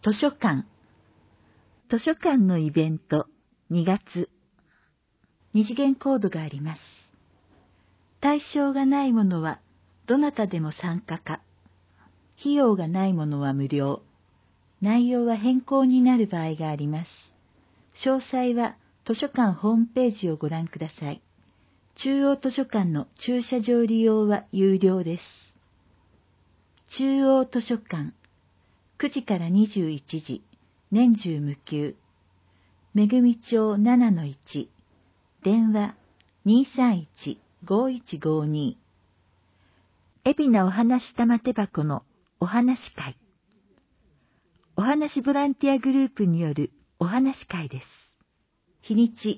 図書館。図書館のイベント2月。二次元コードがあります。対象がないものはどなたでも参加か。費用がないものは無料。内容は変更になる場合があります。詳細は図書館ホームページをご覧ください。中央図書館の駐車場利用は有料です。中央図書館。9時から21時、年中無休。めぐみ町 7-1、電話 231-5152。海老名お話玉手箱のお話会。お話ボランティアグループによるお話会です。日にち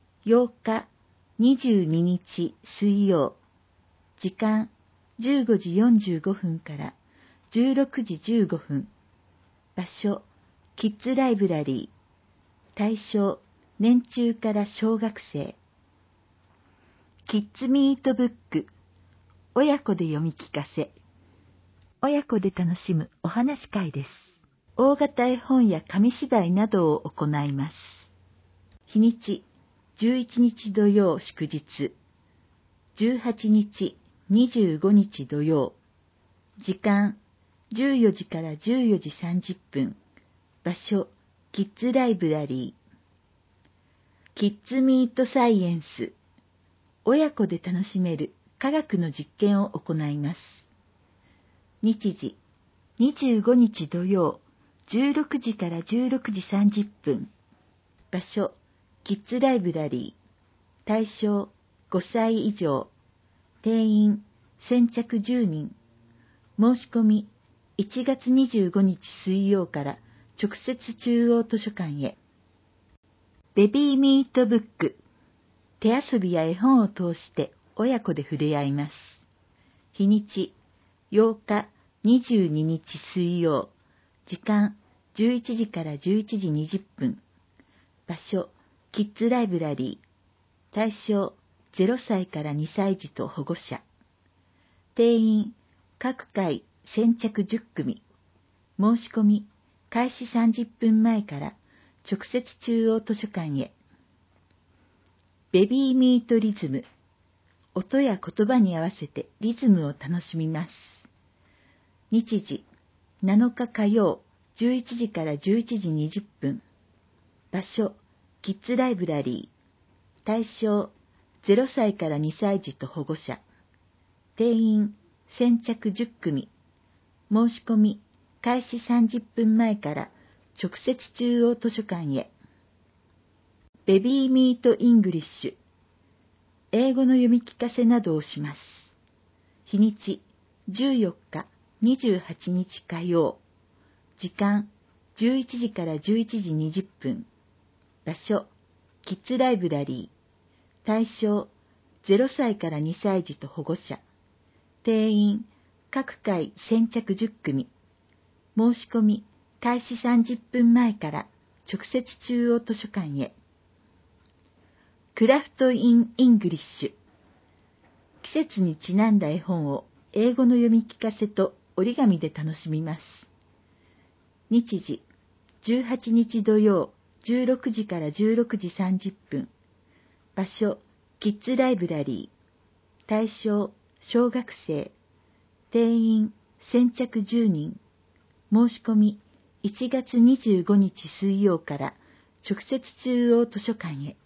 8日、22日水曜。時間15時45分から16時15分。場所、キッズライブラリー。対象、年中から小学生。キッズミートブック。親子で読み聞かせ。親子で楽しむお話会です。大型絵本や紙芝居などを行います。日にち、11日土曜祝日。18日、25日土曜。時間、14時から14時30分。場所、キッズライブラリー。キッズミートサイエンス。親子で楽しめる科学の実験を行います。日時、25日土曜、16時から16時30分。場所、キッズライブラリー。対象、5歳以上。定員、先着10人。申し込み、1月25日水曜から直接中央図書館へ。ベビーミートブック。手遊びや絵本を通して親子で触れ合います。日にち、8日、22日水曜。時間、11時から11時20分。場所、キッズライブラリー。対象、0歳から2歳児と保護者。定員、各回先着10組。申し込み、開始30分前から直接中央図書館へ。ベビーミートリズム。音や言葉に合わせてリズムを楽しみます。日時、7日火曜、11時から11時20分。場所、キッズライブラリー。対象、0歳から2歳児と保護者。定員、先着10組。申し込み、開始30分前から直接中央図書館へ。ベビーミートイングリッシュ。英語の読み聞かせなどをします。日にち、14日、28日火曜。時間、11時から11時20分。場所、キッズライブラリー。対象、0歳から2歳児と保護者。定員、各回先着10組。申し込み、開始30分前から直接中央図書館へ。クラフト・イン・イングリッシュ。季節にちなんだ絵本を英語の読み聞かせと折り紙で楽しみます。日時、18日土曜、16時から16時30分。場所、キッズライブラリー。対象、小学生。定員、先着10人。申し込み、1月25日水曜から直接中央図書館へ。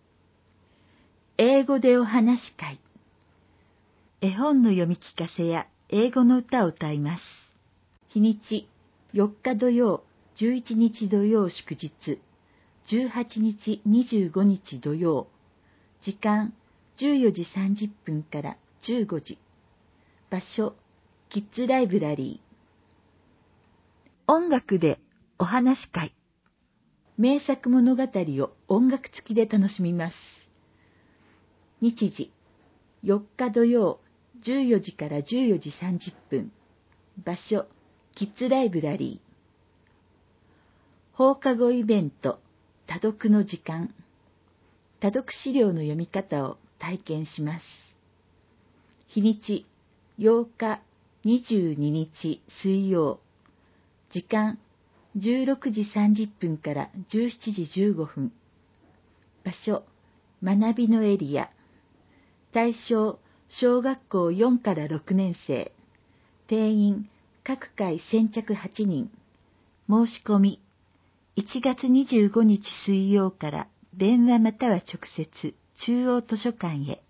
英語でお話会。絵本の読み聞かせや英語の歌を歌います。日にち、4日土曜、11日土曜祝日。18日25日土曜。時間、14時30分から15時。場所、キッズライブラリー。音楽でお話会。名作物語を音楽付きで楽しみます。日時、4日土曜、14時から14時30分。場所、キッズライブラリー。放課後イベント、多読の時間。多読資料の読み方を体験します。日にち、8日、22日水曜。時間、 16時30分から17時15分。場所、学びのエリア。対象、小学校4から6年生。定員、各回先着8人。申し込み、1月25日水曜から電話または直接、中央図書館へ。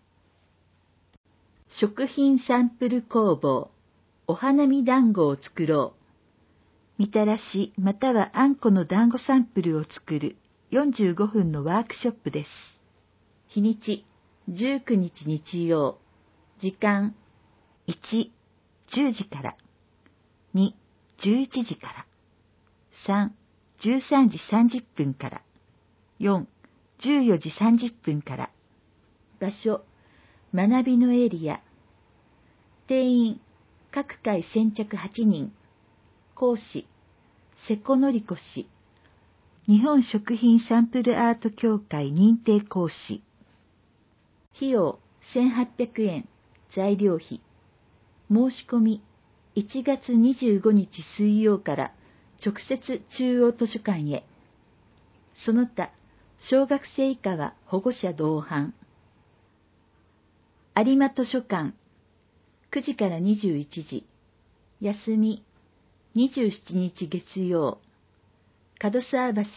食品サンプル工房、お花見団子を作ろう。みたらしまたはあんこの団子サンプルを作る45分のワークショップです。日にち、19日日曜。時間、1、10時から。2、11時から。3、13時30分から。4、14時30分から。場所、学びのエリア。定員、各回先着8人。講師、瀬古典子氏。日本食品サンプルアート協会認定講師。費用、1800円。材料費。申し込み、1月25日水曜から直接中央図書館へ。その他、小学生以下は保護者同伴。有馬図書館、9時から21時。休み、27日月曜。角沢橋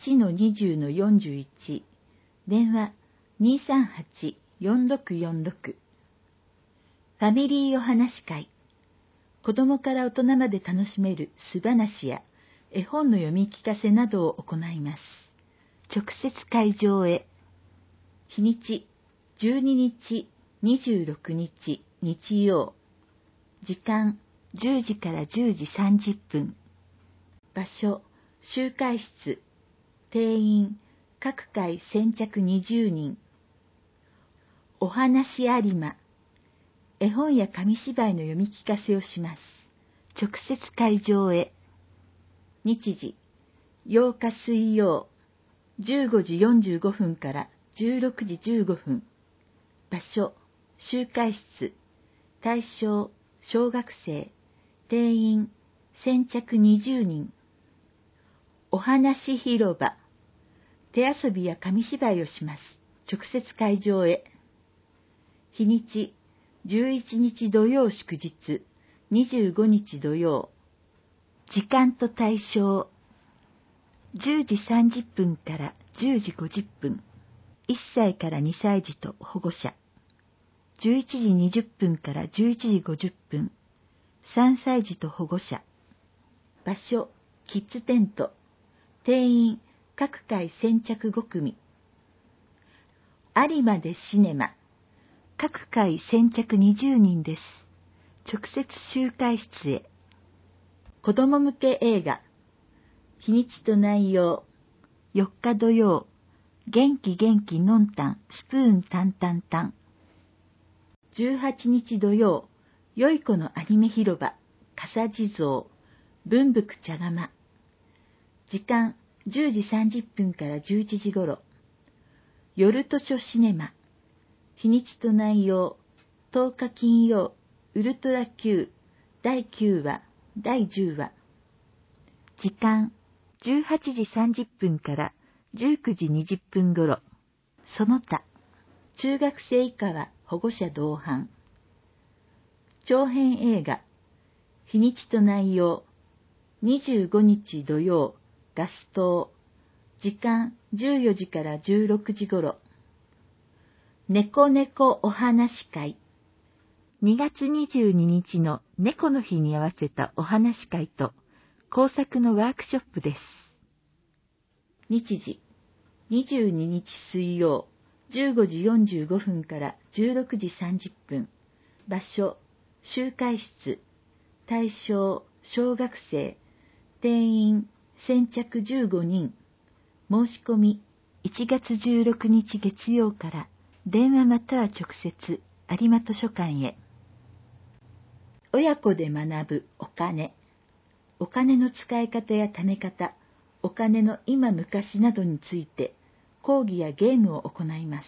1-20-41。電話、238-4646。ファミリーお話会。子供から大人まで楽しめる素話や絵本の読み聞かせなどを行います。直接会場へ。日にち、12日、26日、日曜。時間、10時から10時30分。場所、集会室。定員、各回先着20人。お話有馬。絵本や紙芝居の読み聞かせをします。直接会場へ。日時、8日水曜、15時45分から16時15分。場所、集会室。対象、小学生。定員、先着20人。お話広場。手遊びや紙芝居をします。直接会場へ。日にち、11日土曜祝日、25日土曜。時間と対象、10時30分から10時50分。1歳から2歳児と保護者。11時20分から11時50分。3歳児と保護者。場所、キッズテント。定員、各回先着5組。有馬でシネマ。各回先着20人です。直接集会室へ。子供向け映画。日にちと内容。4日土曜。元気元気のんたん、スプーンタンタンタン。18日土曜。よい子のアニメ広場。笠地蔵。文福茶釜。時間、10時30分から11時頃。夜図書シネマ。日にちと内容。10日金曜、ウルトラ Q、第9話、第10話。時間、18時30分から19時20分頃。その他、中学生以下は保護者同伴。長編映画。日にちと内容。25日土曜、ガス灯。時間、14時から16時頃。猫猫お話会。2月22日の猫の日に合わせたお話会と工作のワークショップです。日時、22日水曜、15時45分から16時30分。場所、集会室。対象、小学生。定員、先着15人。申し込み、1月16日月曜から電話または直接有馬図書館へ。親子で学ぶお金。お金の使い方や貯め方、お金の今昔などについて講義やゲームを行います。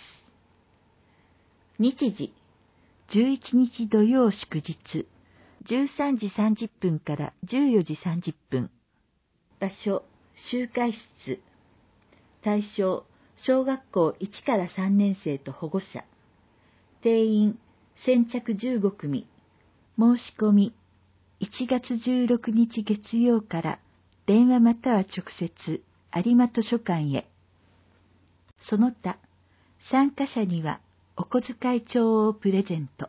日時、11日土曜祝日、13時30分から14時30分。 場所、集会室。対象、小学校1から3年生と保護者。定員、先着15組。申し込み、1月16日月曜から電話または直接、有馬図書館へ。その他、参加者にはお小遣い帳をプレゼント。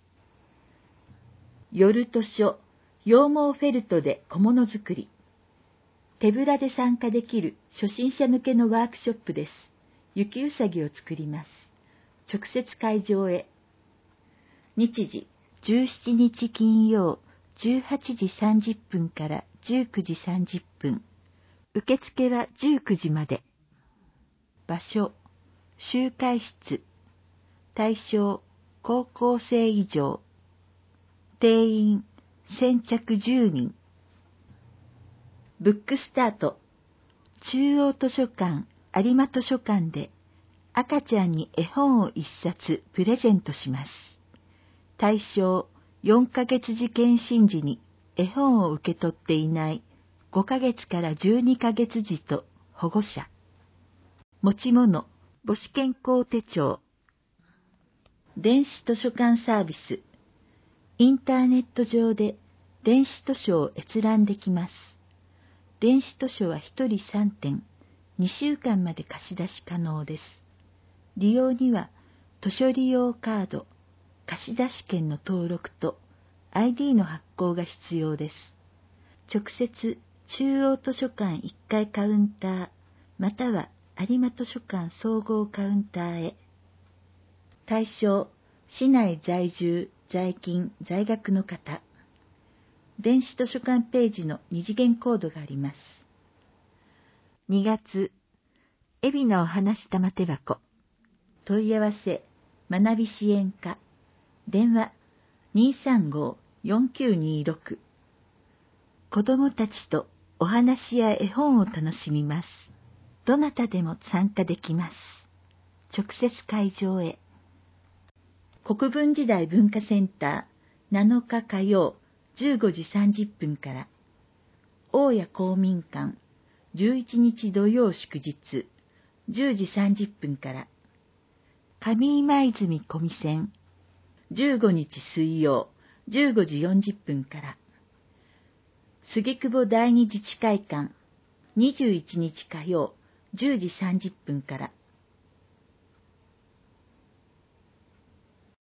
夜図書、羊毛フェルトで小物作り。手ぶらで参加できる初心者向けのワークショップです。雪うさぎを作ります。直接会場へ。日時、17日金曜、18時30分から19時30分。受付は19時まで。場所、集会室。対象、高校生以上。定員、先着10人。ブックスタート。中央図書館、有馬図書館で赤ちゃんに絵本を1冊プレゼントします。対象、4ヶ月時検診時に絵本を受け取っていない5ヶ月から12ヶ月児と保護者。持ち物、母子健康手帳。電子図書館サービス。インターネット上で電子図書を閲覧できます。電子図書は1人3点、2週間まで貸し出し可能です。利用には図書利用カード、貸出券の登録と ID の発行が必要です。直接中央図書館1階カウンター、または有馬図書館総合カウンターへ。対象、市内在住、在勤、在学の方。電子図書館ページの二次元コードがあります。2月、海老名お話玉手箱。問い合わせ、学び支援課。電話、235-4926。子どもたちとお話や絵本を楽しみます。どなたでも参加できます。直接会場へ。国分時代文化センター7日火曜15時30分から、大谷公民館11日土曜祝日10時30分から、上今泉小見線15日水曜15時40分から、杉久保第二自治会館21日火曜10時30分から、